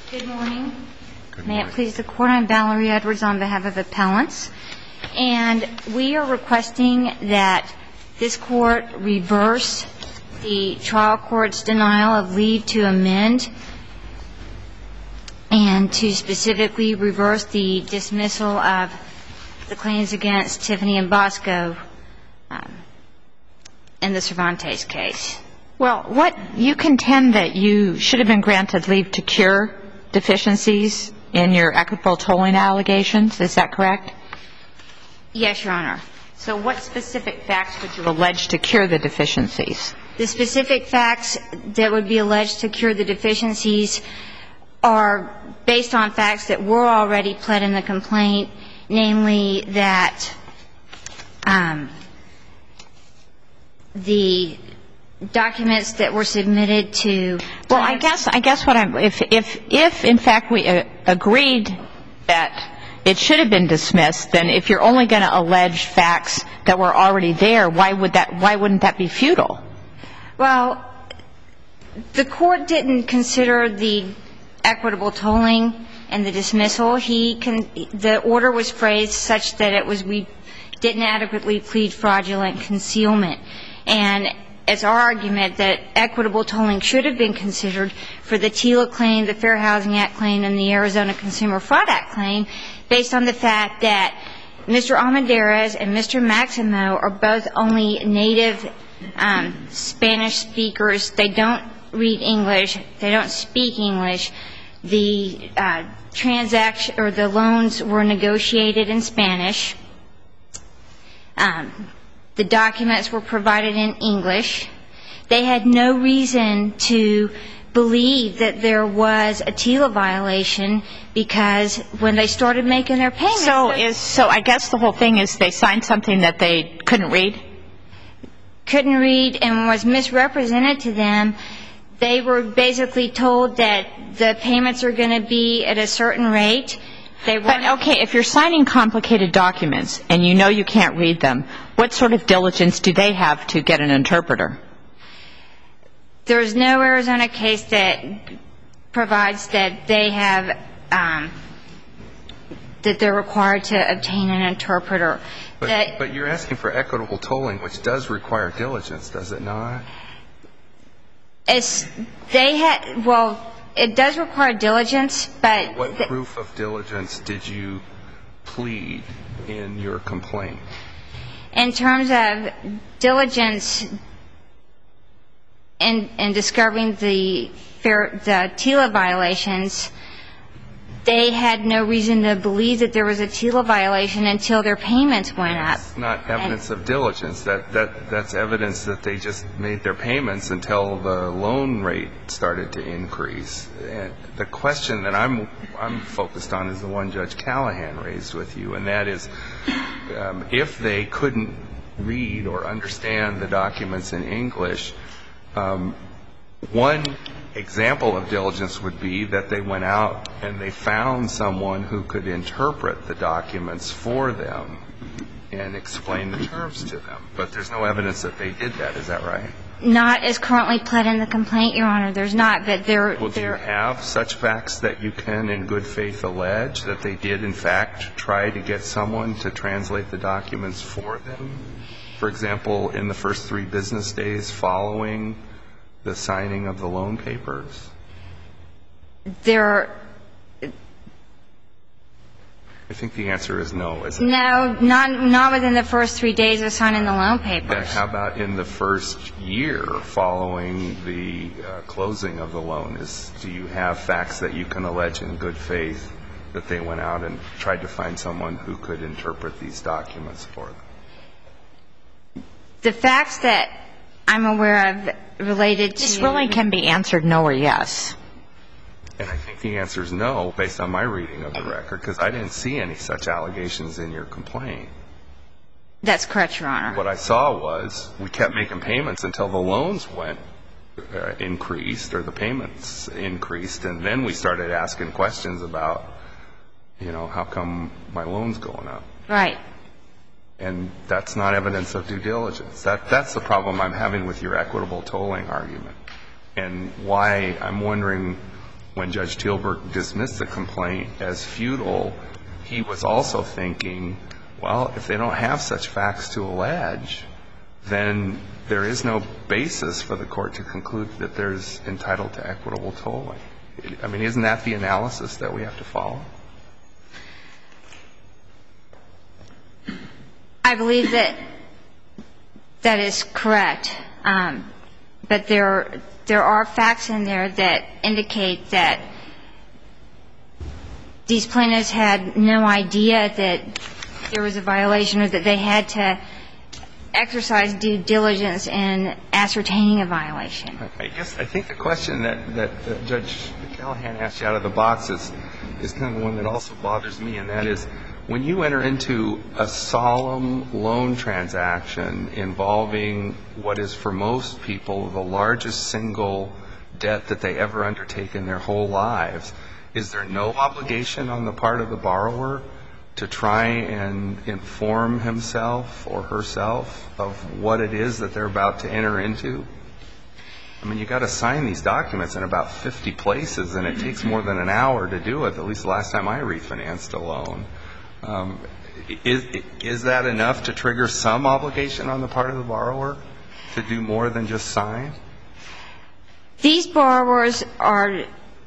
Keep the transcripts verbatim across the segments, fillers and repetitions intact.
Good morning. Good May morning. it please the Court, I'm Valerie Edwards on behalf of appellants. And we are requesting that this Court reverse the trial court's denial of leave to amend and to specifically reverse the dismissal of the claims against Tiffany and Bosco um, in the Cervantes case. Well, what you contend that you should have been granted leave to cure deficiencies in your equitable tolling allegations, is that correct? Yes, Your Honor. So what specific facts would you allege to cure the deficiencies? The specific facts that would be alleged to cure the deficiencies are based on facts that were already pled in the complaint, namely that um, the documents that were submitted to. Well, I guess I guess what I'm if if if in fact we uh, agreed that it should have been dismissed, then if you're only going to allege facts that were already there, why would that why wouldn't that be futile? Well, the court didn't consider the equitable tolling and the dismissal. He can the order was phrased such that it was we didn't adequately plead fraudulent concealment, and it's our argument that equitable tolling should have been considered for the TILA claim, the Fair Housing Act claim, and the Arizona Consumer Fraud Act claim, based on the fact that Mister Almendarez and Mister Maximo are both only native um, Spanish speakers. They don't read English. They don't speak English. The uh, transaction or the loans were negotiated in Spanish. Um, The documents were provided in English. They had no reason to believe that there was a TILA violation because when they started making their payments. So is so I guess the whole thing is they signed something that they couldn't read? Couldn't read and was misrepresented to them. They were basically told that the payments are going to be at a certain rate. They But, okay, if you're signing complicated documents and you know you can't read them, what sort of diligence do they have to get an interpreter? There's no Arizona case that provides that they have, um, that they're required to obtain an interpreter. But, that, but you're asking for equitable tolling, which does require diligence, does it not? It's, they had, well, it does require diligence, but... What proof of diligence did you plead in your complaint? In terms of diligence in, in discovering the, fair, the TILA violations, they had no reason to believe that there was a TILA violation until their payments went up. That's not evidence and, of diligence. That, that, that's evidence that they just made their payments until the loan rate started to increase. And the question that I'm, I'm focused on is the one Judge Callahan raised with you, and that is um, if they couldn't read or understand the documents in English, um, one example of diligence would be that they went out and they found someone who could interpret the documents for them and explain the terms to them. But there's no evidence that they did that. Is that right? Not as currently pled in the complaint, Your Honor. There's not, but there... Well, do you have such facts that you can in good faith allege that they did, in fact, try to get someone to translate the documents for them? For example, in the first three business days following the signing of the loan papers? There... I think the answer is no, isn't it? No, not, not within the first three days of signing the loan papers. Then how about in the first year following the uh, closing of the loan? Is, do you have facts that you can allege in good faith that they went out and tried to find someone who could interpret these documents for them? The facts that I'm aware of related to... This really can be answered no or yes. And I think the answer is no, based on my reading of the record, because I didn't see any such allegations in your complaint. That's correct, Your Honor. What I saw was we kept making payments until the loans went uh, increased or the payments increased, and then we started asking questions about, you know, how come my loan's going up? Right. And that's not evidence of due diligence. That, that's the problem I'm having with your equitable tolling argument, and why I'm wondering when Judge Teelberg dismissed the complaint as futile, he was also thinking, well, if they don't have such facts to allege, then there is no basis for the court to conclude that there's entitled to equitable tolling. I mean, isn't that the analysis that we have to follow? I believe that that is correct. Um, but there, there are facts in there that indicate that these plaintiffs had no idea that there was a violation or that they had to exercise due diligence in ascertaining a violation. I guess I think the question that, that uh, Judge Callahan asked you out of the box is, is kind of the one that also bothers me, and that is when you enter into a solemn loan transaction involving what is for most people the largest single debt that they ever undertake in their whole lives, is there no obligation on the part of the borrower to try and inform himself or herself of what it is that they're about to enter into? I mean, you've got to sign these documents in about fifty places, and it takes more than an hour to do it, at least the last time I refinanced a loan. Um, is, is that enough to trigger some obligation on the part of the borrower to do more than just sign? These borrowers are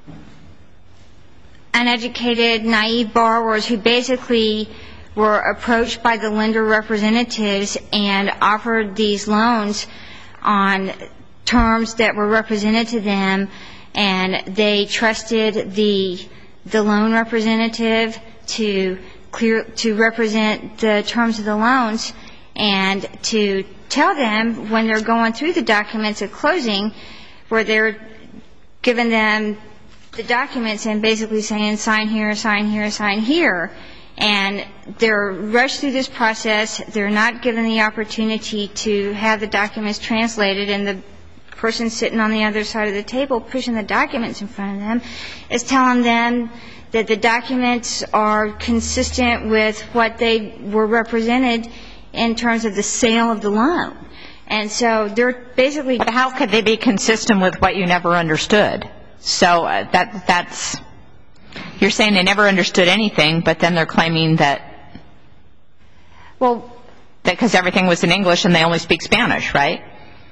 uneducated, naive borrowers who basically were approached by the lender representatives and offered these loans on terms that were represented to them, and they trusted the the loan representative to clear to represent the terms of the loans and to tell them when they're going through the documents at closing, where they're giving them the documents and basically saying sign here, sign here, sign here. And they're rushed through this process. They're not given the opportunity to have the documents translated, and the person sitting on the other side of the table pushing the documents in front of them is telling them that the documents are consistent with what they were represented in terms of the sale of the loan. And so they're basically... But how could they be consistent with what you never understood? So uh, that that's... You're saying they never understood anything, but then they're claiming that... Well... That because everything was in English and they only speak Spanish, right?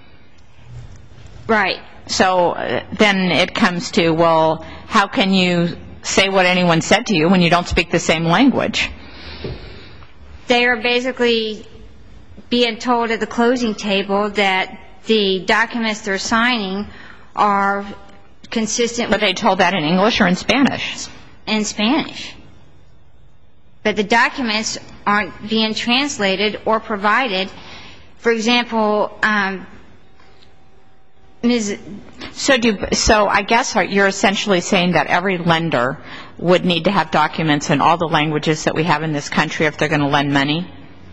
Right. So uh, then it comes to, well, how can you say what anyone said to you when you don't speak the same language? They are basically being told at the closing table that the documents they're signing are consistent with... But they told that in English or in Spanish? In Spanish. But the documents aren't being translated or provided. For example, um, Miz So, do, so I guess you're essentially saying that every lender would need to have documents in all the languages that we have in this country if they're going to lend money?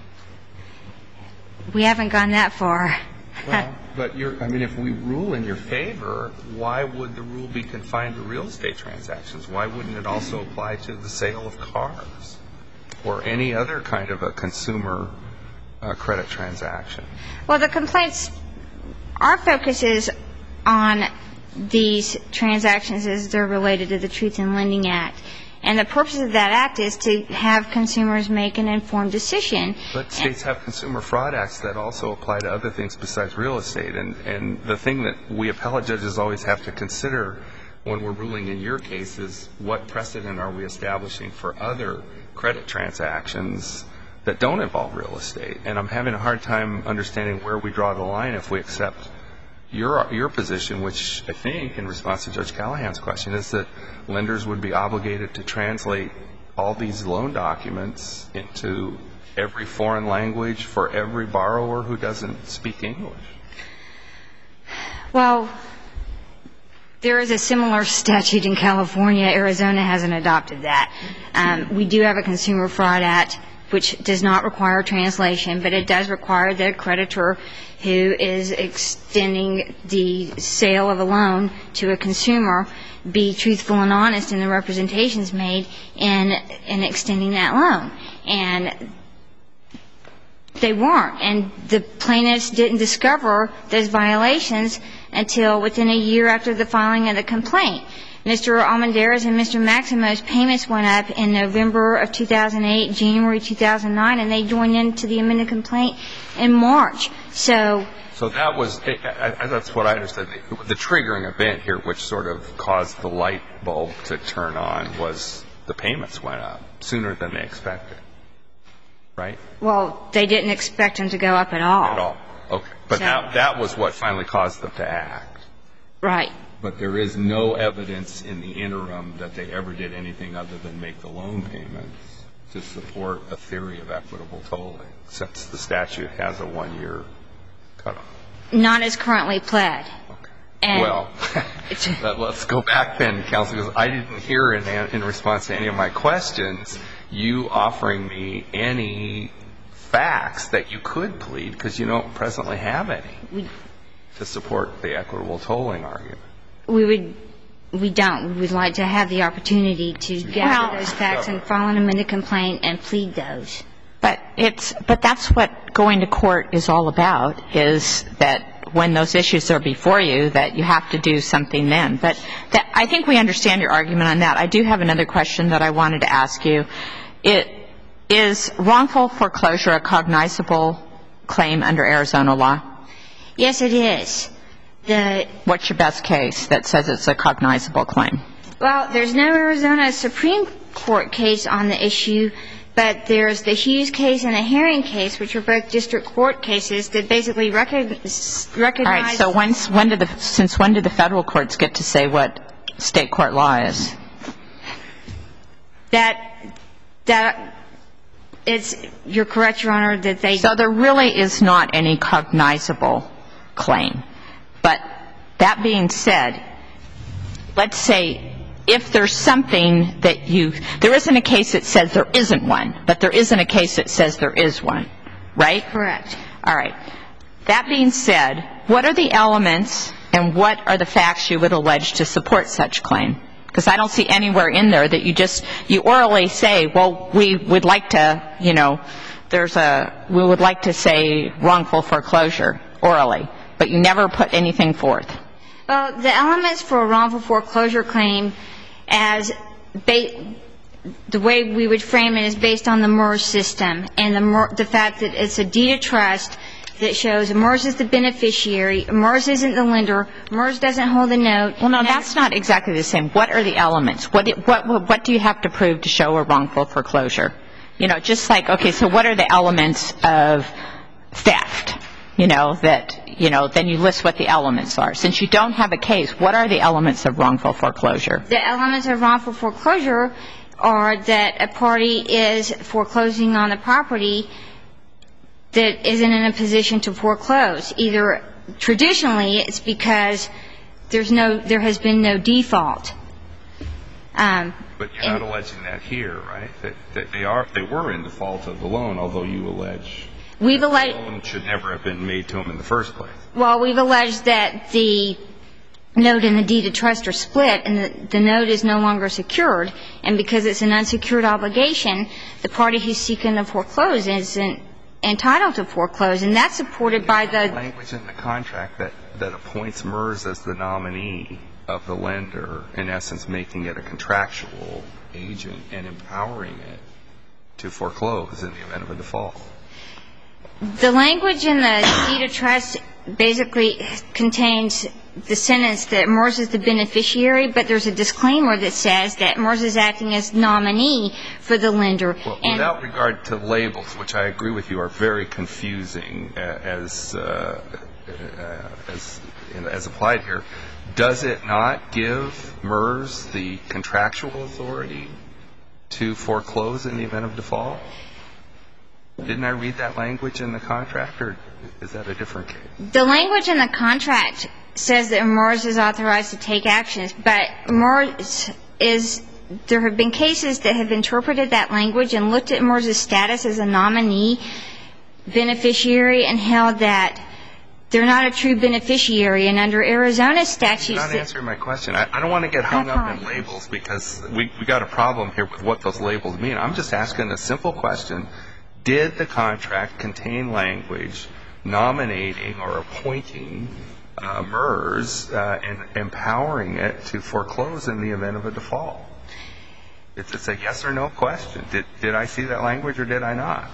We haven't gone that far. Well, but you're, I mean, if we rule in your favor, why would the rule be confined to real estate transactions? Why wouldn't it also apply to the sale of cars or any other kind of a consumer uh, credit transaction? Well, the complaints, our focus is on these transactions as they're related to the Truth in Lending Act. And the purpose of that act is to have consumers make an informed decision. But states have consumer fraud acts that also apply to other things besides real estate. And, and the thing that we appellate judges always have to consider when we're ruling in your case is what precedent are we establishing for other credit transactions that don't involve real estate. And I'm having a hard time understanding where we draw the line if we accept your your position, which I think, in response to Judge Callahan's question, is that lenders would be obligated to translate all these loan documents into every foreign language for every borrower who doesn't speak English. Well, there is a similar statute in California. Arizona hasn't adopted that. Um, we do have a Consumer Fraud Act, which does not require translation, but it does require that a creditor who is extending the sale of a loan to a consumer be truthful and honest in the representations made in, in extending that loan. And they weren't. And the plaintiffs didn't discover those violations until within a year after the filing of the complaint. Mister Almendarez and Mister Maximo's payments went up in November of two thousand eight, January two thousand nine, and they joined into the amended complaint in March. So So that was, I, I, that's what I understood. The, the triggering event here, which sort of caused the light bulb to turn on, was the payments went up sooner than they expected, right? Well, they didn't expect them to go up at all. At all. Okay. But So, that, that was what finally caused them to act. right. But there is no evidence in the interim that they ever did anything other than make the loan payments to support a theory of equitable tolling, since the statute has a one-year cutoff. Not as currently pled. Okay. And Well, let's go back then, counsel, because I didn't hear in, in response to any of my questions you offering me any facts that you could plead, because you don't presently have any, we, to support the equitable tolling argument. we would, we don't. We would like to have the opportunity to gather Well, those facts and file an amended complaint and plead those. But it's, but that's what going to court is all about, is that when those issues are before you, that you have to do something then. But that, I think we understand your argument on that. I do have another question that I wanted to ask you. It, is wrongful foreclosure a cognizable claim under Arizona law? Yes, it is. The, What's your best case that says it's a cognizable claim? well, there's no Arizona Supreme Court case on the issue, but there's the Hughes case and the Herring case, which are both district court cases that basically recognize. recognize All right, so when, when did the, since when did the federal courts get to say what state court law is? That, that, it's, you're correct, Your Honor, that they. So there really is not any cognizable claim. But that being said, let's say if there's something that you, there isn't a case that says there isn't one, but there isn't a case that says there is one, right? Correct. All right. That being said, what are the elements and what are the facts you would allege to support such claim? Because I don't see anywhere in there that you just, you orally say, well, we would like to, you know, there's a, we would like to say wrongful foreclosure orally, but you never put anything forth. Well, the elements for a wrongful foreclosure claim, as ba- the way we would frame it, is based on the MERS system and the, Mer- the fact that it's a deed of trust that shows MERS is the beneficiary, MERS isn't the lender, MERS doesn't hold the note. Well, no, that's not exactly the same. What are the elements? What, what, what do you have to prove to show a wrongful foreclosure? You know, just like, okay, so what are the elements of theft? You know, that, you know, then you list what the elements are. Since you don't have a case, what are the elements of wrongful foreclosure? The elements of wrongful foreclosure are that a party is foreclosing on the property that isn't in a position to foreclose. Either traditionally it's because there's no, there has been no default. Um, But you're not alleging that here, right? That, that they are, they were in default of the loan, although you allege we've the alleged, loan should never have been made to them in the first place. well, we've alleged that the note and the deed of trust are split and the, the note is no longer secured, and because it's an unsecured obligation, the party who's seeking to foreclose isn't entitled to foreclose, and that's supported by the language in the contract that, that appoints MERS as the nominee of the lender, in essence making it a contractual agent and empowering it to foreclose in the event of a default. The language in the deed of trust basically contains the sentence that MERS is the beneficiary, but there's a disclaimer that says that MERS is acting as nominee for the lender. Well, and without regard to labels, which I agree with you are very confusing as uh, uh, as as applied here, does it not give MERS the contractual authority to foreclose in the event of default? Didn't I read that language in the contract, or is that a different case? The language in the contract says that MERS is authorized to take actions, but MERS is, there have been cases that have interpreted that language and looked at MERS's status as a nominee beneficiary and held that they're not a true beneficiary, and under Arizona statutes... You're not answering my question. I, I don't want to get hung up in labels because we we got a problem here with what those labels mean. I'm just asking a simple question. Did the contract contain language nominating or appointing uh, MERS uh, and empowering it to foreclose in the event of a default. It's, it's a yes or no question. Did, did I see that language or did I not?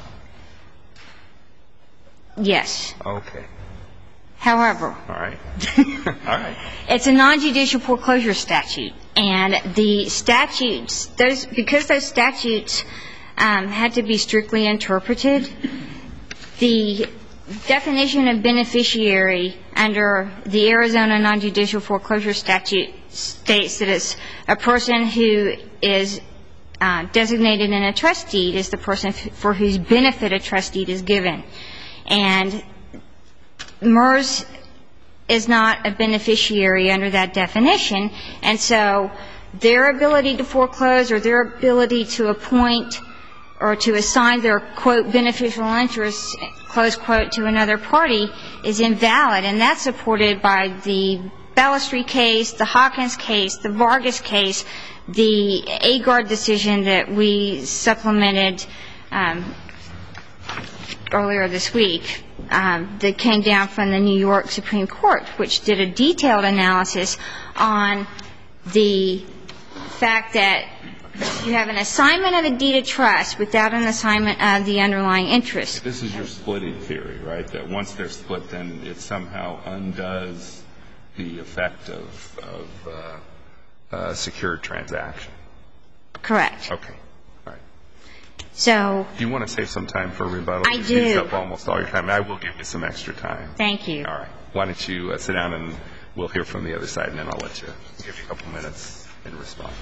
Yes. Okay. However, All right. All right. it's a non-judicial foreclosure statute, and the statutes, those because those statutes um, had to be strictly interpreted, the definition of beneficiary under the Arizona non-judicial foreclosure statute states that it's a person who is uh, designated in a trust deed as the person f- for whose benefit a trust deed is given. And MERS is not a beneficiary under that definition, and so their ability to foreclose or their ability to appoint or to assign their, quote, beneficial interest, close quote, to another party is invalid, and that's supported by the Ballestry case, the Hawkins case, the Vargas case, the Agard decision that we supplemented um, earlier this week um, that came down from the New York Supreme Court, which did a detailed analysis on the fact that you have an assignment of a deed of trust without an assignment of the underlying interest. This is your splitting theory, right? That once they're split, then it somehow undoes the effect of, of uh, uh, secured transaction. Correct. Okay. All right. So Do you want to save some time for rebuttal? I You've do. used up almost all your time. I will give you some extra time. thank you. All right. Why don't you uh, sit down and we'll hear from the other side, and then I'll let you give you a couple minutes in response.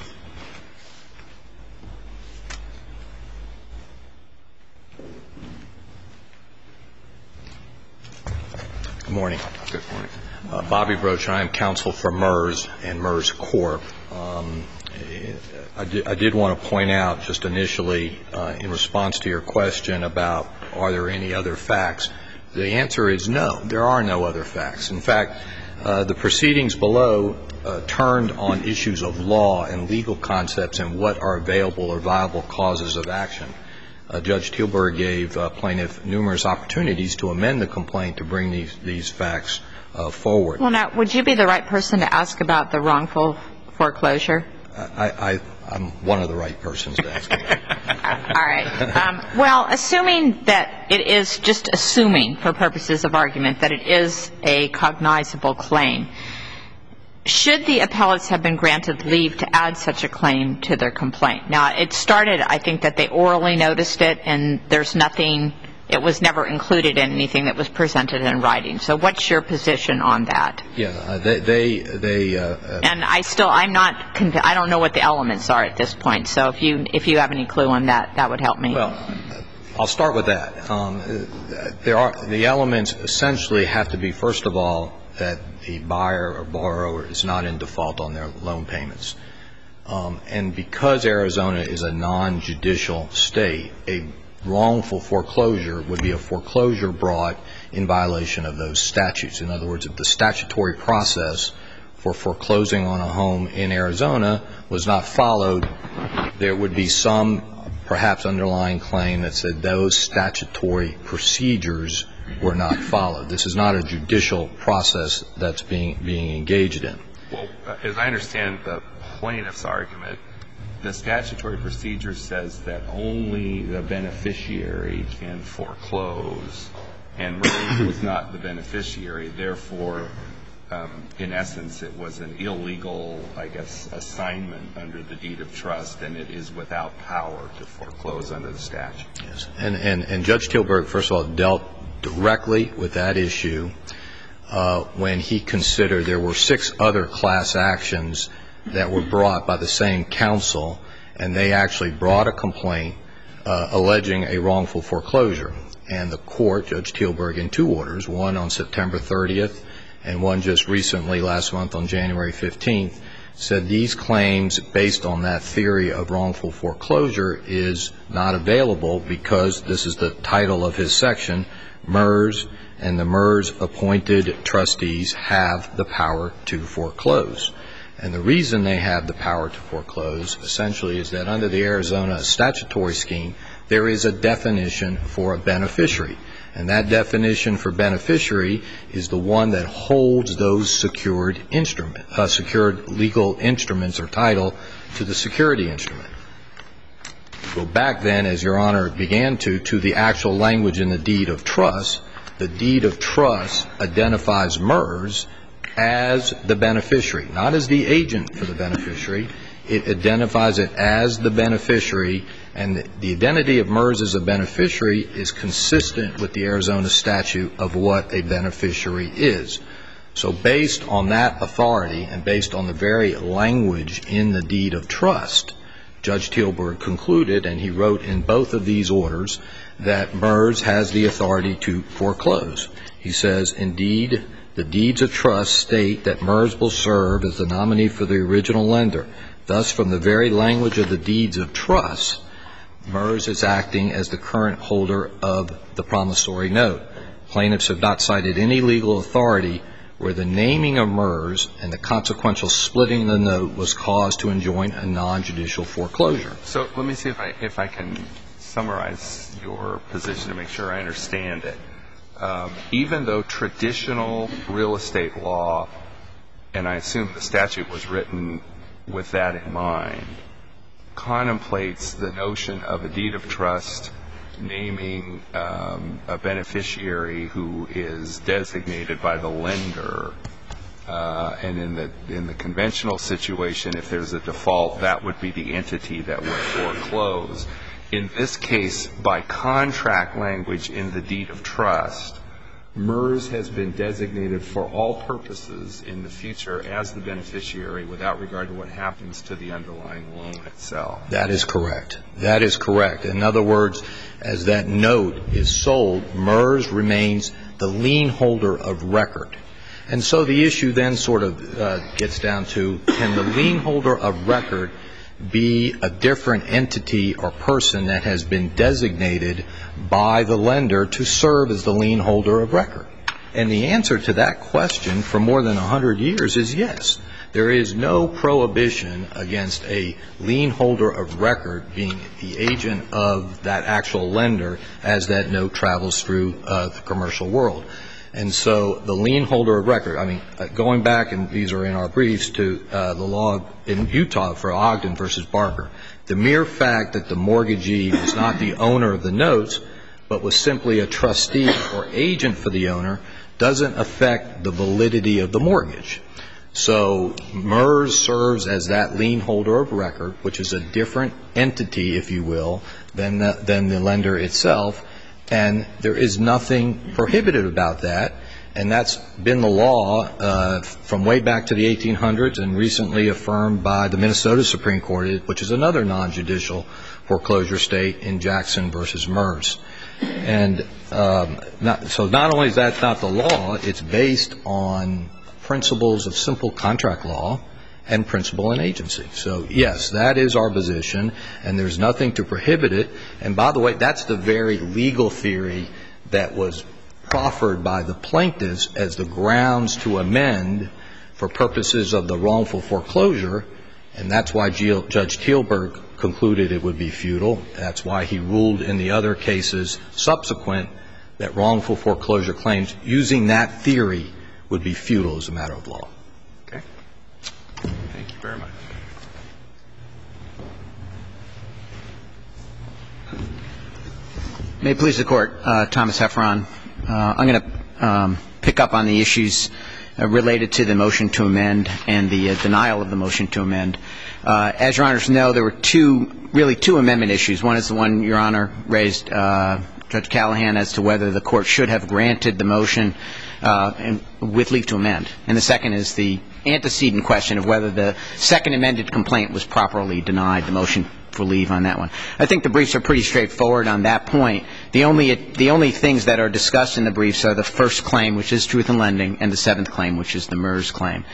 Good morning. Good morning. Uh, Bobby Broach, I am counsel for MERS and MERS Corp. Um, I, did, I did want to point out just initially uh, in response to your question about are there any other facts, the answer is no, there are no other facts. In fact, uh, the proceedings below uh, turned on issues of law and legal concepts and what are available or viable causes of action. Uh, Judge Teelberg gave uh, plaintiff numerous opportunities to amend the complaint to bring these, these facts uh, forward. Well, now, would you be the right person to ask about the wrongful foreclosure? I, I, I'm one of the right persons to ask about. All right. Um, well, assuming that it is, just assuming for purposes of argument, that it is a cognizable claim, should the appellates have been granted leave to add such a claim to their complaint? Now, it started, I think, that they orally noticed it, and there's nothing, it was never included in anything that was presented in writing. So what's your position on that? Yeah, uh, they, they, they uh, uh, And I still, I'm not, conv- I don't know what the elements are at this point. So if you, if you have any clue on that, that would help me. well, I'll start with that. Um, uh, there are, the elements essentially have to be, first of all, that the buyer or borrower is not in default on their loan payments. Um, and because Arizona is a non-judicial state, a wrongful foreclosure would be a foreclosure brought in violation of those statutes. In other words, if the statutory process for foreclosing on a home in Arizona was not followed, there would be some perhaps underlying claim that said those statutory procedures were not followed. This is not a judicial process that's being being engaged in. Well, as I understand the plaintiff's argument, the statutory procedure says that only the beneficiary can foreclose, and MERS was not the beneficiary. Therefore, um, in essence, it was an illegal, I guess, assignment under the deed of trust, and it is without power to foreclose under the statute. Yes. And, and, and Judge Teelberg, first of all, dealt directly with that issue uh, when he considered there were six other class actions that were brought by the same counsel, and they actually brought a complaint uh, alleging a wrongful foreclosure. And the court, Judge Teelberg, in two orders, one on September thirtieth and one just recently last month on January fifteenth, said these claims based on that theory of wrongful foreclosure is not available because this is the title of his section, MERS, and the MERS appointed trustees have the power to foreclose. And the reason they have the power to foreclose essentially is that under the Arizona statutory scheme, there is a definition for a beneficiary. And that definition for beneficiary is the one that holds those secured instrument, uh, secured legal instruments or title to the security instrument. Go back then, as Your Honor began to, to the actual language in the deed of trust. The deed of trust identifies MERS as the beneficiary, not as the agent for the beneficiary. It identifies it as the beneficiary, and the identity of MERS as a beneficiary is consistent with the Arizona statute of what a beneficiary is. So based on that authority and based on the very language in the deed of trust, Judge Teelberg concluded, and he wrote in both of these orders, that MERS has the authority to foreclose. He says, indeed, the deeds of trust state that MERS will serve as the nominee for the original lender. Thus, from the very language of the deeds of trust, MERS is acting as the current holder of the promissory note. Plaintiffs have not cited any legal authority where the naming of MERS and the consequential splitting of the note was caused to enjoin a non-judicial foreclosure. So let me see if I, if I can summarize your position to make sure I understand it. Um, even though traditional real estate law, and I assume the statute was written with that in mind, contemplates the notion of a deed of trust naming um, a beneficiary who is designated by the lender, uh, and in the in the conventional situation, if there's a default, that would be the entity that would foreclose. In this case, by contract language in the deed of trust, MERS has been designated for all purposes in the future as the beneficiary without regard to what happens to the underlying loan itself. That is correct. That is correct. In other words, as that note is sold, MERS remains the lien holder of record. And so the issue then sort of uh, gets down to, can the lien holder of record be a different entity or person that has been designated by the lender to serve as the lien holder of record? And the answer to that question for more than one hundred years is yes. There is no prohibition against a lien holder of record being the agent of that actual lender as that note travels through uh, the commercial world. And so the lien holder of record, I mean, uh, going back, and these are in our briefs, to uh, the law in Utah for Ogden versus Barker, the mere fact that the mortgagee was not the owner of the notes, but was simply a trustee or agent for the owner, doesn't affect the validity of the mortgage. So MERS serves as that lien holder of record, which is a different entity, if you will, than the, than the lender itself. And there is nothing prohibited about that, and that's been the law uh, from way back to the eighteen hundreds and recently affirmed by the Minnesota Supreme Court, which is another non-judicial foreclosure state, in Jackson versus MERS. And um, not, so not only is that not the law, it's based on principles of simple contract law and principle in agency. So, yes, that is our position, and there's nothing to prohibit it. And, by the way, that's the very legal theory that was proffered by the plaintiffs as the grounds to amend for purposes of the wrongful foreclosure, and that's why Judge Teelberg concluded it would be futile. That's why he ruled in the other cases subsequent that wrongful foreclosure claims using that theory would be futile as a matter of law. Okay. Thank you very much. May it please the Court, uh, Thomas Heffron. Uh, I'm going to um, pick up on the issues uh, related to the motion to amend and the uh, denial of the motion to amend. Uh, as Your Honors know, there were two, really two amendment issues. One is the one Your Honor raised, uh, Judge Callahan, as to whether the Court should have granted the motion uh, and, with leave to amend. And the second is the antecedent question of whether the second amended complaint was properly denied, the motion for leave on that one. I think the briefs are pretty straightforward on that point. The only the only things that are discussed in the briefs are the first claim, which is truth in lending, and the seventh claim, which is the MERS claim.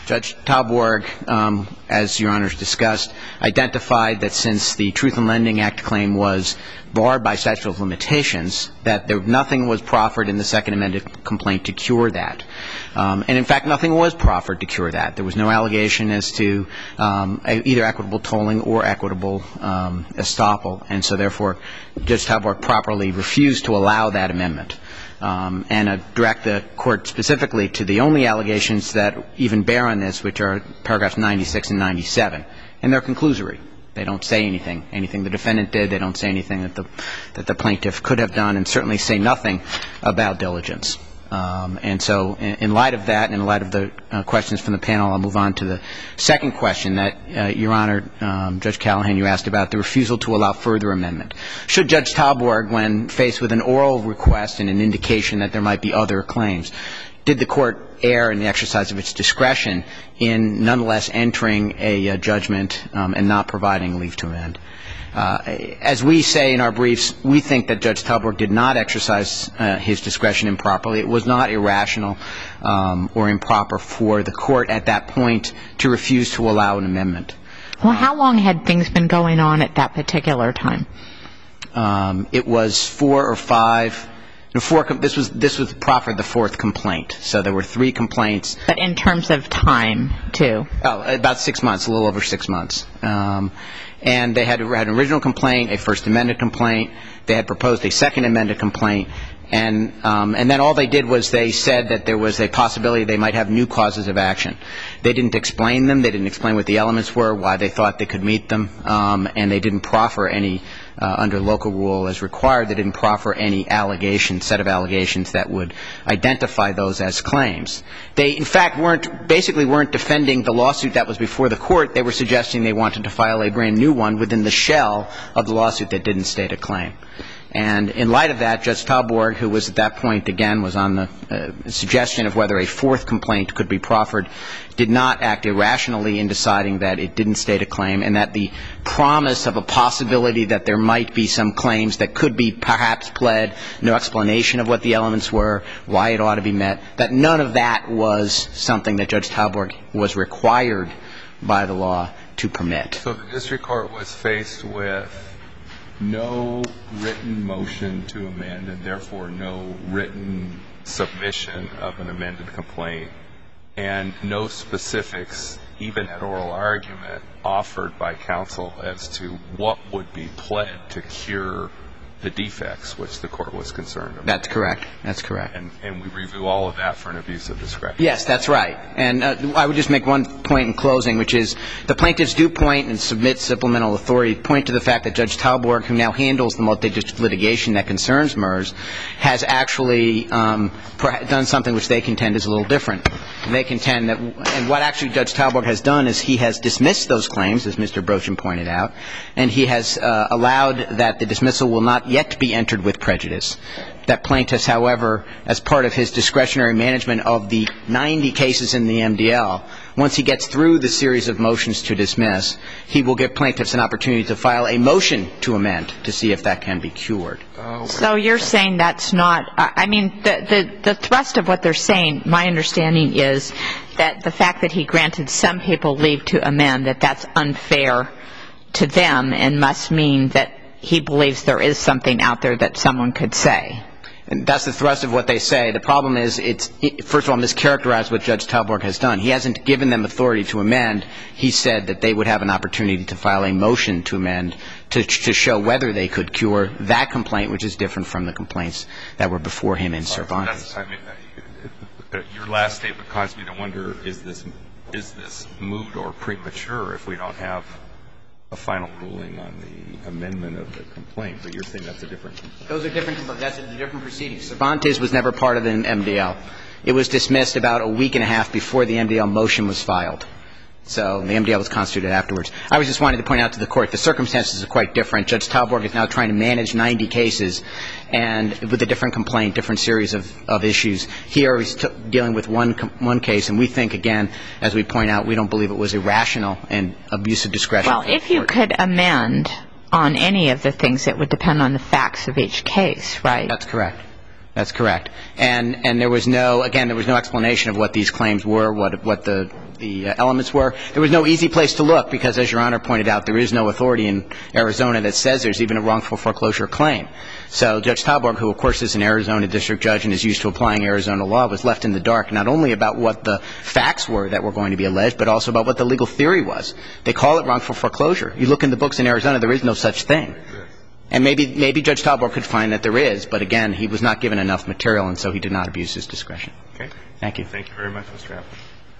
Judge Talborg, um, as Your Honors discussed, identified that since the Truth in Lending Act claim was barred by statute of limitations, that there, nothing was proffered in the second amended complaint to cure that. Um, and, in fact, nothing was proffered to cure that. There was no allegation as to um, either equitable tolling or equitable um, estoppel. And so, therefore, Judge Talborg properly refused to allow that amendment. Um, and uh, direct the Court specifically to the only allegations that even bear on this, which are paragraphs ninety-six and ninety-seven. And they're conclusory. They don't say anything. Anything the defendant did, they don't say anything that the, that the plaintiff could have done, and certainly say nothing about diligence. Um, and so in, in light of that and in light of the uh, questions from the panel, I'll move on to the second question that, uh, Your Honor, um, Judge Callahan, you asked about, the refusal to allow further amendment. Should Judge Talborg, when faced with an oral request and an indication that there might be other claims, did the Court err in the exercise of its discretion in nonetheless entering a uh, judgment um, and not providing leave to amend? Uh, as we say in our briefs, we think that Judge Talborg did not exercise uh, his discretion improperly. It was not irrational um, or improper for the Court at that point to refuse to allow an amendment. Well, how long had things been going on at that particular time? Um, it was four or five. No, four, this was this was proffered the fourth complaint. So there were three complaints. But in terms of time, too? Oh, about six months, a little over six months. Um, and they had, had an original complaint, a first amended complaint. They had proposed a second amended complaint. And um, and then all they did was they said that there was a possibility they might have new causes of action. They didn't explain them. They didn't explain what the elements were, why they thought they could meet them. Um, and they didn't proffer any, uh, under local rule as required, they didn't proffer any allegations, set of allegations that would identify those as claims. They, in fact, weren't, basically weren't defending the lawsuit that was before the Court. They were suggesting they wanted to file a brand new one within the shell of the lawsuit that didn't state a claim. And in light of that, Judge Talborg, who was at that point, again, was on the uh, suggestion of whether a fourth complaint could be proffered, did not act irrationally in deciding that it didn't state a claim and that the promise of a possibility that there might be some claims that could be perhaps pled, no explanation of what the elements were, why it ought to be met, that none of that was something that Judge Talborg was required by the law to permit. So the district court was faced with no written motion to amend and therefore no written submission of an amended complaint and no specifics, even at oral argument, offered by counsel as to what would be pled to cure the defects which the Court was concerned about. That's correct. That's correct. And, and we review all of that for an abuse of discretion. Yes, that's right. And uh, I would just make one point in closing, which is the plaintiffs do point and submit supplemental authority, point to the fact that Judge Talborg, who now handles the multi-district litigation that concerns M E R S, has actually um, done something which they contend is a little different. They contend that, and what actually Judge Talborg has done is he has dismissed those claims, as Mister Brochin pointed out, and he has uh, allowed that the dismissal will not yet be entered with prejudice. That plaintiffs, however, as part of his discretionary management of the ninety cases in the M D L, once he gets through the series of motions to dismiss, he will give plaintiffs an opportunity to file a motion to amend to see if that can be cured. Oh. So you're saying that's not, I mean, the, the, the thrust of what they're saying, my understanding is that the fact that he granted some people leave to amend, that that's unfair to them and must mean that he believes there is something out there that someone could say. And that's the thrust of what they say. The problem is it's, it, first of all, mischaracterized what Judge Talborg has done. He hasn't given them authority to amend. He said that they would have an opportunity to file a motion to amend to, to show whether they could cure that complaint, which is different from the complaints that were before him in Cervantes. I mean, your last statement caused me to wonder, is this, is this moot or premature if we don't have a final ruling on the amendment of the complaint? But you're saying that's a different complaint. Those are different. That's a different proceeding. Cervantes was never part of the M D L. It was dismissed about a week and a half before the M D L motion was filed. So the M D L was constituted afterwards. I was just wanting to point out to the Court the circumstances are quite different. Judge Talborg is now trying to manage ninety cases and with a different complaint, different series of, of issues. Here he's t- dealing with one one case, and we think, again, as we point out, we don't believe it was irrational and abuse of discretion. Well, if you could amend on any of the things, it would depend on the facts of each case, right? That's correct. That's correct. And and there was no, again, there was no explanation of what these claims were, what what the the uh, elements were. There was no easy place to look because, as Your Honor pointed out, there is no authority in Arizona that says there's even a wrongful foreclosure claim. So Judge Talborg, who of course is an Arizona district judge and is used to applying Arizona law, was left in the dark not only about what the facts were that were going to be alleged, but also about what the legal theory was. They call it wrongful foreclosure. You look in the books in Arizona, there is no such thing. And maybe maybe Judge Talborg could find that there is, but again, he was not given enough material, and so he did not abuse his discretion. Okay. Thank you. Thank you very much, Mister Apple.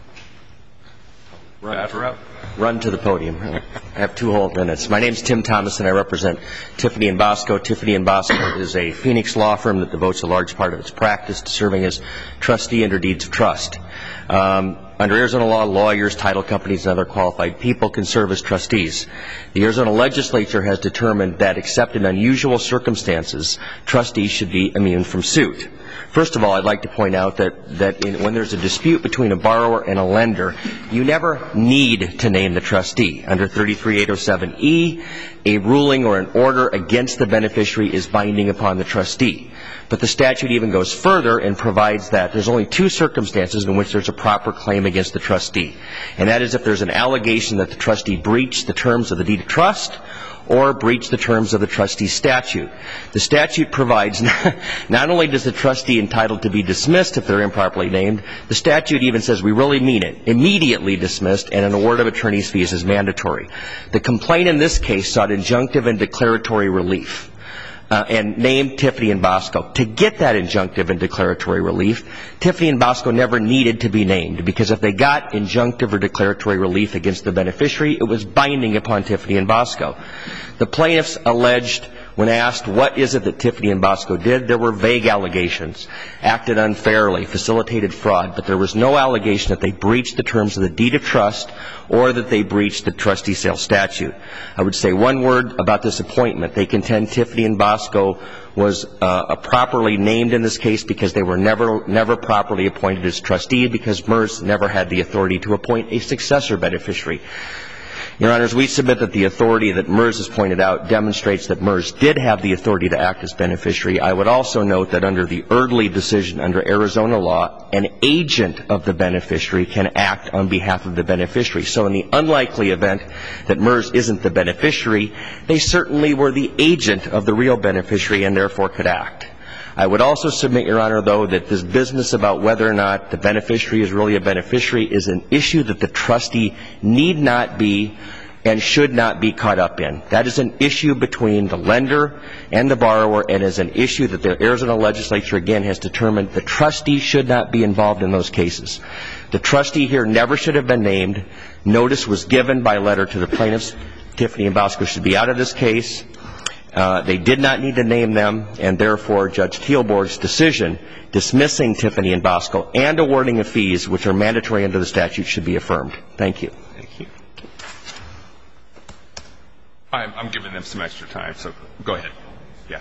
Run, run to the podium. I have two whole minutes. My name is Tim Thomas, and I represent Tiffany and Bosco. Tiffany and Bosco is a Phoenix law firm that devotes a large part of its practice to serving as trustee under deeds of trust. Um, under Arizona law, lawyers, title companies, and other qualified people can serve as trustees. The Arizona legislature has determined that, except in unusual circumstances, trustees should be immune from suit. First of all, I'd like to point out that, that in, when there's a dispute between a borrower and a lender, you never need to name the trustee. Under thirty-three eight oh seven E, a ruling or an order against the beneficiary is binding upon the trustee. But the statute even goes further and provides that there's only two circumstances in which there's a proper claim against the trustee. And that is if there's an allegation that the trustee breached the terms of the deed of trust or breached the terms of the trustee statute. The statute provides not only does the trustee entitled to be dismissed if they're improperly named, the statute even says we really mean it, immediately dismissed, and an award of attorney's fees is mandatory. The complaint in this case sought injunctive and declaratory relief. Uh, and named Tiffany and Bosco. To get that injunctive and declaratory relief, Tiffany and Bosco never needed to be named, because if they got injunctive or declaratory relief against the beneficiary, it was binding upon Tiffany and Bosco. The plaintiffs alleged, when asked what is it that Tiffany and Bosco did, there were vague allegations, acted unfairly, facilitated fraud, but there was no allegation that they breached the terms of the deed of trust or that they breached the trustee sale statute. I would say one word about this appointment. They contend Tiffany and Bosco was uh, properly named in this case because they were never never properly appointed as trustee, because MERS never had the authority to appoint a successor beneficiary. Your Honors, we submit that the authority that MERS has pointed out demonstrates that MERS did have the authority to act as beneficiary. I would also note that under the Erdley decision under Arizona law, an agent of the beneficiary can act on behalf of the beneficiary. So in the unlikely event that MERS isn't the beneficiary, they certainly were the agent of the real beneficiary and therefore could act. I would also submit, Your Honor, though, that this business about whether or not the beneficiary is really a beneficiary is an issue that the trustee need not be and should not be caught up in. That is an issue between the lender and the borrower, and is an issue that the Arizona legislature, again, has determined the trustee should not be involved in those cases. The trustee here never should have been named. Notice was given by letter to the plaintiffs. Tiffany and Bosco should be out of this case. Uh, they did not need to name them, and therefore Judge Teelborg's decision dismissing Tiffany and Bosco and awarding of fees, which are mandatory under the statute, should be affirmed. Thank you. Thank you. I'm, I'm giving them some extra time, so go ahead. Yeah.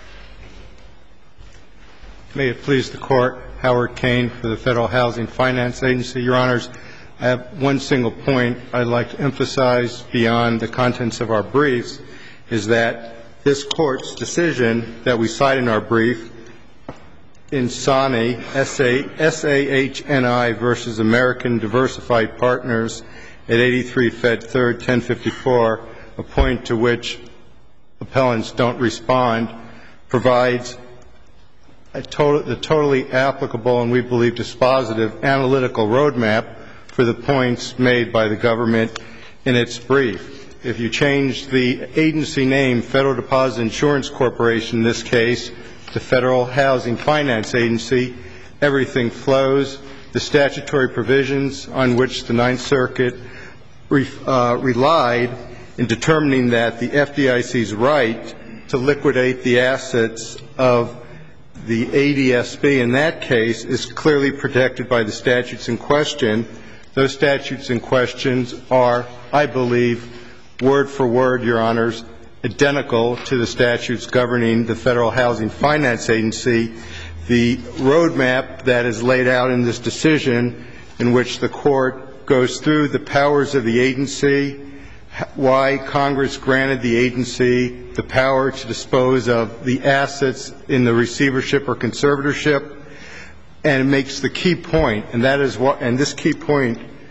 May it please the Court, Howard Kane for the Federal Housing Finance Agency. Your Honors, I have one single point I'd like to emphasize beyond the contents of our briefs, is that this Court's decision that we cite in our brief in SAHNI, S A H N I versus American Diversified Partners at eighty-three Fed third, ten fifty-four, a point to which appellants don't respond, provides a total, the totally applicable and we believe dispositive analytical roadmap for the points made by the government in its brief. If you change the agency name, Federal Deposit Insurance Corporation, in this case, to Federal Housing Finance Agency, everything flows. The statutory provisions on which the Ninth Circuit re, uh, relied in determining that the F D I C's right to liquidate the assets of the A D S B in that case is clearly protected by the statutes in question. Those statutes in question are, I believe, word for word, Your Honors, identical to the statutes governing the Federal Housing Finance Agency. The roadmap that is laid out in this decision, in which the Court goes through the powers of the agency, why Congress granted the agency the power to dispose of the assets in the receivership or conservatorship, and it makes the key point, and that is what, and this key point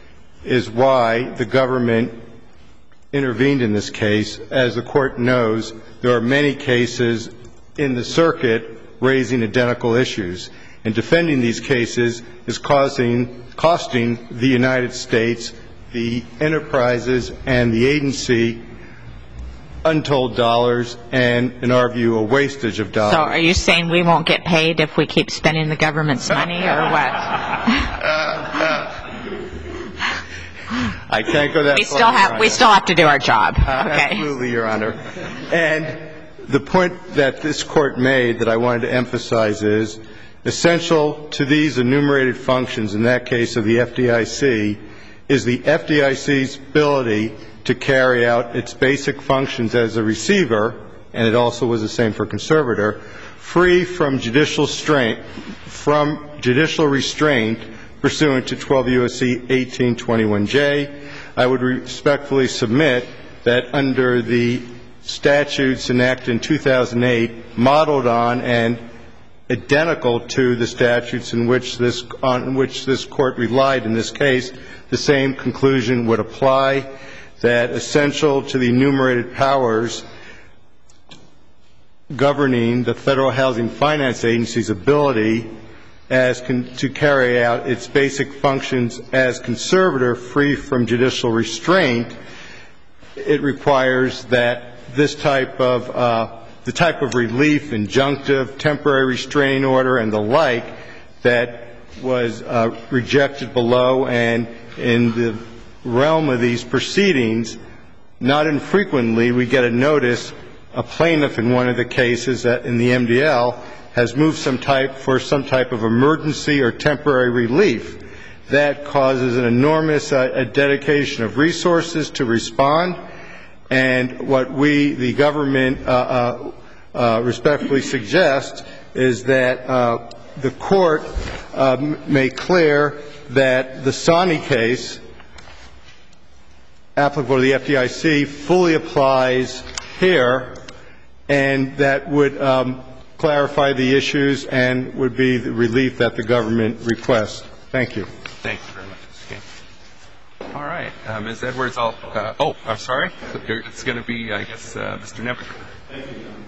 is why the government intervened in this case. As the Court knows, there are many cases in the circuit raising identical issues, and defending these cases is causing, costing the United States, the enterprises, and the agency untold dollars and, in our view, a wastage of dollars. So are you saying we won't get paid if we keep spending the government's money, or what? I can't go that we far. Still have, we still have to do our job. Uh, okay. Absolutely, Your Honor. And the point that this Court made that I wanted to emphasize is essential to these enumerated functions, in that case of the F D I C, is the F D I C's ability to carry out its basic functions as a receiver, and it also was the same for conservator, free from judicial restraint, from judicial restraint pursuant to twelve U S C eighteen twenty-one J. I would respectfully submit that under the statutes enacted in two thousand eight, modeled on and identical to the statutes in which this, on which this Court relied in this case, the same conclusion would apply, that essential to the enumerated powers governing the Federal Housing Finance Agency's ability as con- to carry out its basic functions as conservator free from judicial restraint, it requires that this type of uh, the type of relief, injunctive, temporary restraining order, and the like that was uh, rejected below, and in the realm of these proceedings, not infrequently we get a notice, a plaintiff in one of the cases that in the M D L has moved some type for some type of emergency or temporary relief. That causes an enormous uh, a dedication of resources to respond, and what we, the government, uh, uh, uh, respectfully suggest is that uh, the Court uh, make clear that the Sani case, applicable to the F D I C, fully applies here, and that would um, clarify the issues and would be the relief that the government requests. Thank you. Thank you very much, Mister King. All right. Uh, Miz Edwards, I'll, uh, oh, I'm sorry. It's going to be, I guess, uh, Mister Nebeker. Thank you, John.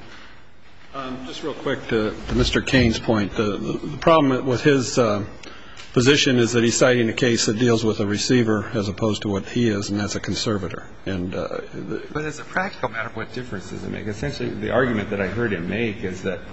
Um, just real quick to, to Mister Kane's point, the, the, the problem with his uh, position is that he's citing a case that deals with a receiver as opposed to what he is, and that's a conservator. And uh, the, but as a practical matter, what difference does it make? Essentially, the argument that I heard him make is that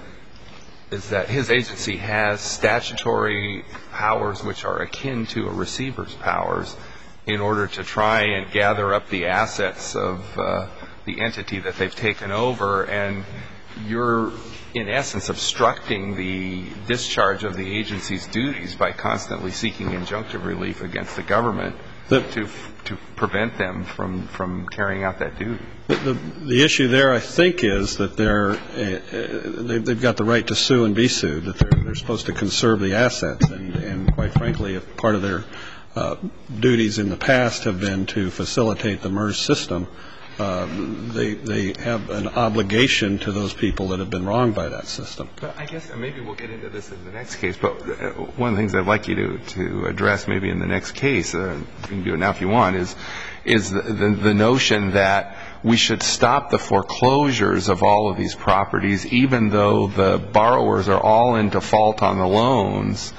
is that his agency has statutory powers which are akin to a receiver's powers in order to try and gather up the assets of uh, the entity that they've taken over, and you're, in essence, obstructing the discharge of the agency's duties by constantly seeking injunctive relief against the government to to prevent them from, from carrying out that duty. The, the, the issue there, I think, is that they're, uh, they've, they've got the right to sue and be sued, that they're, they're supposed to conserve the assets. And, and quite frankly, if part of their uh, duties in the past have been to facilitate the MERS system, Uh, they they have an obligation to those people that have been wronged by that system. But I guess maybe we'll get into this in the next case, but one of the things I'd like you to, to address maybe in the next case, uh, you can do it now if you want, is is the, the, the notion that we should stop the foreclosures of all of these properties even though the borrowers are all in default on the loans,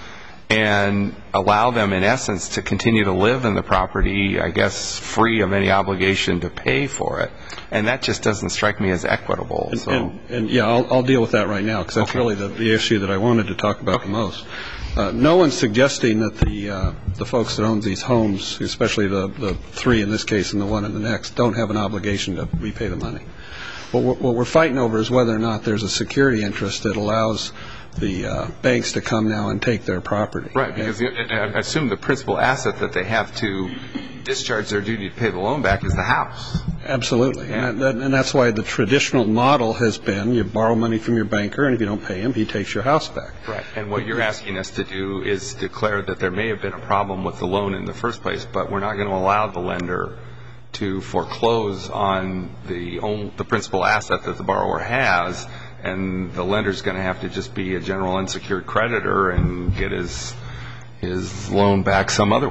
and allow them, in essence, to continue to live in the property, I guess, free of any obligation to pay for it. And that just doesn't strike me as equitable. And, so. and, and yeah, I'll, I'll deal with that right now, because that's Okay. really the, the issue that I wanted to talk about Okay. the most. Uh, no one's suggesting that the uh, the folks that own these homes, especially the, the three in this case and the one in the next, don't have an obligation to repay the money. What we're, what we're fighting over is whether or not there's a security interest that allows the uh, banks to come now and take their property. Right, because I assume the principal asset that they have to discharge their duty to pay the loan back is the house. Absolutely. Yeah. And, that, and that's why the traditional model has been you borrow money from your banker, and if you don't pay him, he takes your house back. Right. And what you're asking us to do is declare that there may have been a problem with the loan in the first place, but we're not going to allow the lender to foreclose on the, own, the principal asset that the borrower has, and the lender's going to have to just be a general unsecured creditor and get his his loan back some other way.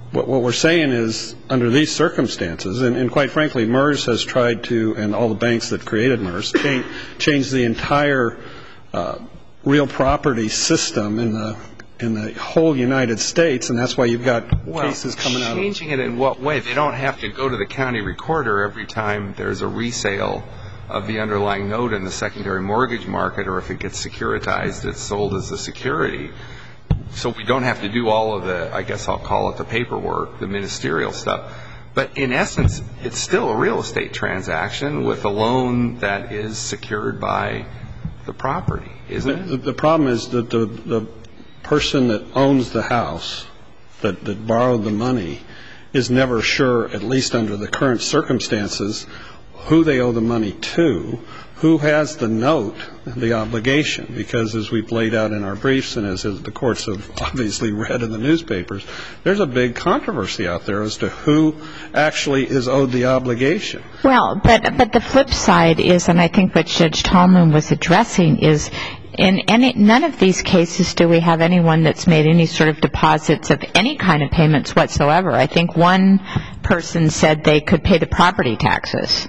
what, what we're saying is, under these circumstances, and, and quite frankly, MERS has tried to, and all the banks that created MERS, change, change the entire uh, real property system in the in the whole United States, and that's why you've got well, cases coming out of changing it in what way? They don't have to go to the county recorder every time there's a resale of the underlying note in the secondary mortgage market, or if it gets securitized, it's sold as a security. So we don't have to do all of the, I guess I'll call it the paperwork, the ministerial stuff. But in essence, it's still a real estate transaction with a loan that is secured by the property, isn't it? The, the problem is that the, the person that owns the house, that, that borrowed the money, is never sure, at least under the current circumstances, who they owe the money to, who has the note, the obligation. Because as we've laid out in our briefs and as, as the courts have obviously read in the newspapers, there's a big controversy out there as to who actually is owed the obligation. Well, but but the flip side is, and I think what Judge Tallman was addressing is, in any, none of these cases do we have anyone that's made any sort of deposits of any kind of payments whatsoever. I think one person said they could pay the property taxes.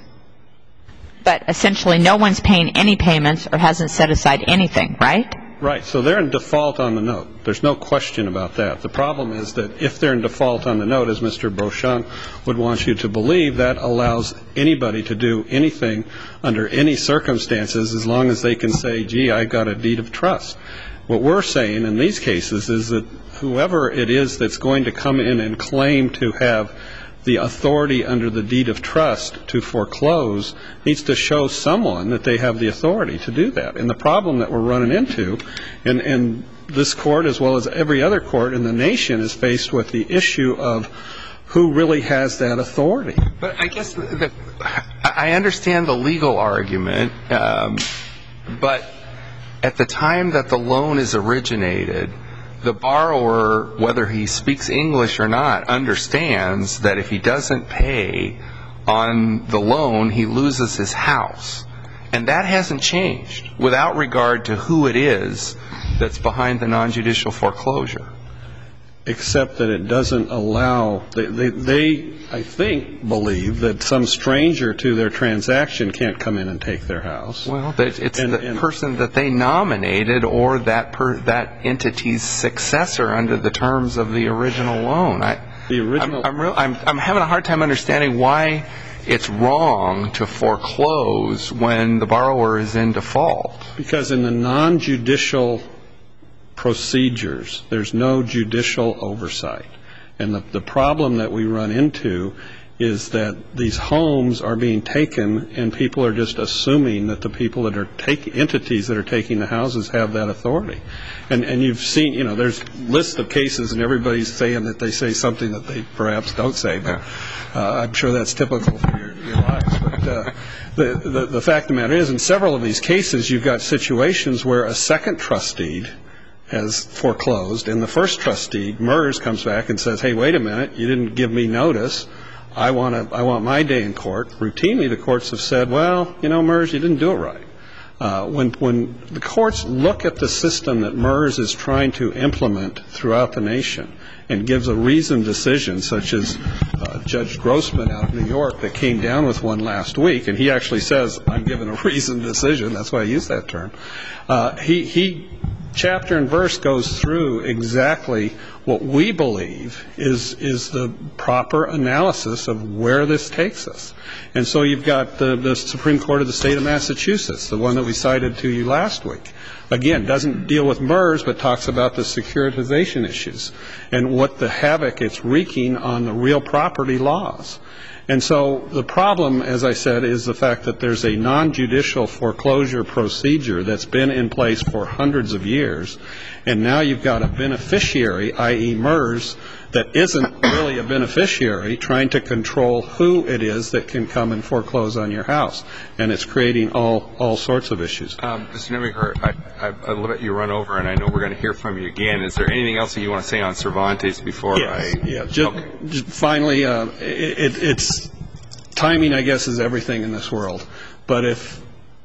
But essentially no one's paying any payments or hasn't set aside anything, right? Right. So they're in default on the note. There's no question about that. The problem is that if they're in default on the note, as Mister Beauchamp would want you to believe, that allows anybody to do anything under any circumstances as long as they can say, gee, I got a deed of trust. What we're saying in these cases is that whoever it is that's going to come in and claim to have the authority under the deed of trust to foreclose needs to show someone that they have the authority to do that. And the problem that we're running into, and, and this court as well as every other court in the nation is faced with the issue of who really has that authority. But I guess the, the, I understand the legal argument, um, but at the time that the loan is originated, the borrower, whether he speaks English or not, understands that if he doesn't pay on the loan, he loses his house. And that hasn't changed without regard to who it is that's behind the nonjudicial foreclosure. Except that it doesn't allow, they, they, they, I think, believe that some stranger to their transaction can't come in and take their house. Well, it's and, the and, person that they nominated or that per, that entity's successor under the terms of the original loan. I, the original. I'm, I'm, real, I'm, I'm having a hard time understanding why it's wrong to foreclose when the borrower is in default. Because in the nonjudicial procedures, there's no judicial oversight. And the, the problem that we run into is that these homes are being taken and people are just assuming that the people that are taking, entities that are taking the houses have that authority. And, and you've seen, you know, there's lists of cases and everybody's saying that they say something that they perhaps don't say, but uh, I'm sure that's typical for your, your lives. But uh, the, the, the fact of the matter is, in several of these cases, you've got situations where a second trustee has foreclosed, and the first trustee, MERS, comes back and says, hey, wait a minute, you didn't give me notice. I want to, I want my day in court. Routinely, the courts have said, well, you know, MERS, you didn't do it right. Uh, when, when the courts look at the system that MERS is trying to implement throughout the nation and gives a reasoned decision, such as uh, Judge Grossman out of New York that came down with one last week, and he actually says, I'm giving a reasoned decision. That's why I use that term. Uh, he, he chapter and verse goes through exactly what we believe is is the proper analysis of where this takes us. And so you've got the, the Supreme Court of the state of Massachusetts, the one that we cited to you last week. Again, doesn't deal with MERS, but talks about the securitization issues and what the havoc it's wreaking on the real property laws. And so the problem, as I said, is the fact that there's a non-judicial foreclosure procedure that's been in place for hundreds of years, and now you've got a beneficiary, that is. MERS, that isn't really a beneficiary trying to control who it is that can come and foreclose on your house. And it's creating all, all sorts of issues. Um, Mister Nemiker, I, I, I'll let you run over, and I know we're going to hear from you again. Is there anything else that you want to say on Cervantes before yes, I... Yeah, just, okay. just finally, uh, it, it's timing, I guess, is everything in this world. But if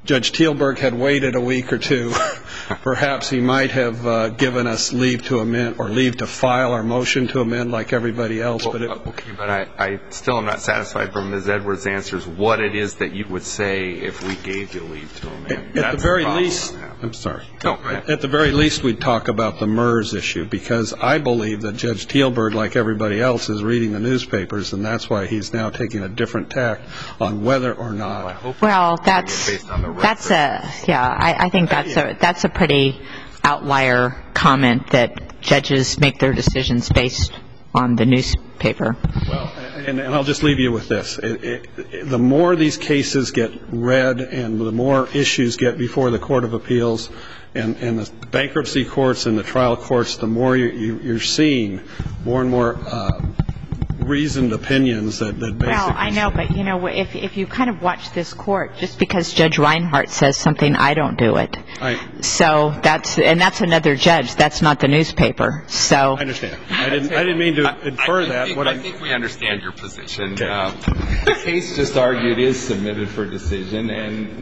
Judge Teelberg had waited a week or two, perhaps he might have uh, given us leave to amend or leave to file our motion to amend like everybody else. Well, but it, okay, but I, I still am not satisfied from Miz Edwards' answers what it is that you would say if we gave you leave to amend. At That's the very the least, I'm sorry. No, go ahead. At the very least, we'd talk about the MERS issue, because I believe that Judge Teelberg, like everybody else, is reading the newspapers, and that's why he's now taking a different tack on whether or not. Well, I hope Well, it's that's based on the that's a yeah. I, I think that's a that's a pretty outlier comment that judges make their decisions based on the newspaper. Well, and, and I'll just leave you with this: it, it, it, the more these cases get read, and the more issues get before the Court of Appeals, and, and the bankruptcy courts and the trial courts, the more you, you, you're seeing more and more uh, reasoned opinions that, that basically. Well, I know, but you know, if if you kind of watch this court, just because Judge Reinhart says something, I don't do it. I, so that's and that's another judge. That's not the newspaper. So I understand. I didn't. I didn't mean to I, infer I, I that. Think, what I I think we understand your position. Okay. Um, the case just argued is submitted for decision, and